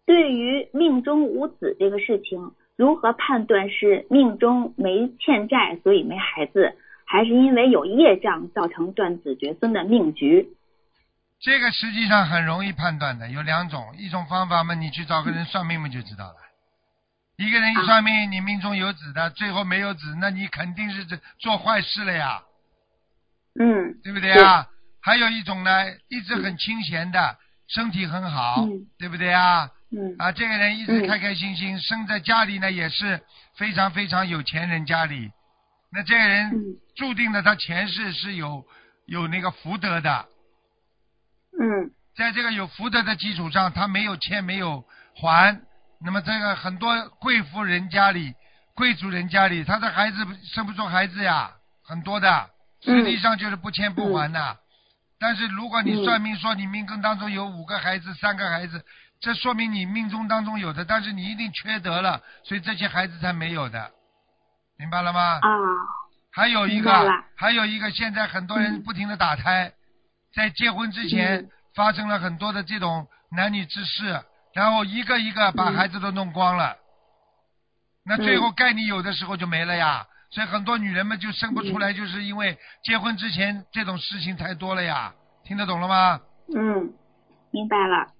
对于命中无子这个事情，如何判断是命中没欠债所以没孩子，还是因为有业障造成断子绝孙的命局？ 这个实际上很容易判断的，有两种，一种方法嘛，你去找个人算命嘛就知道了。一个人一算命，你命中有子的，最后没有子，那你肯定是做坏事了呀，对不对啊？还有一种呢，一直很清闲的，身体很好，对不对啊？这个人一直开开心心，生在家里呢也是非常非常有钱人家里，那这个人注定了他前世是有那个福德的。在这个有福德的基础上，他没有欠没有还，那么这个很多贵妇人家里、贵族人家里，他的孩子生不出孩子呀，很多的，实际上就是不欠不还的。但是如果你算命说你命根当中有5个孩子、3个孩子，这说明你命中当中有的，但是你一定缺德了，所以这些孩子才没有的，明白了吗？还有一个，现在很多人不停的打胎，在结婚之前发生了很多的这种男女之事，然后一个一个把孩子都弄光了，那最后该你有的时候就没了呀。所以很多女人们就生不出来，就是因为结婚之前这种事情太多了呀。听得懂了吗？ 明白了。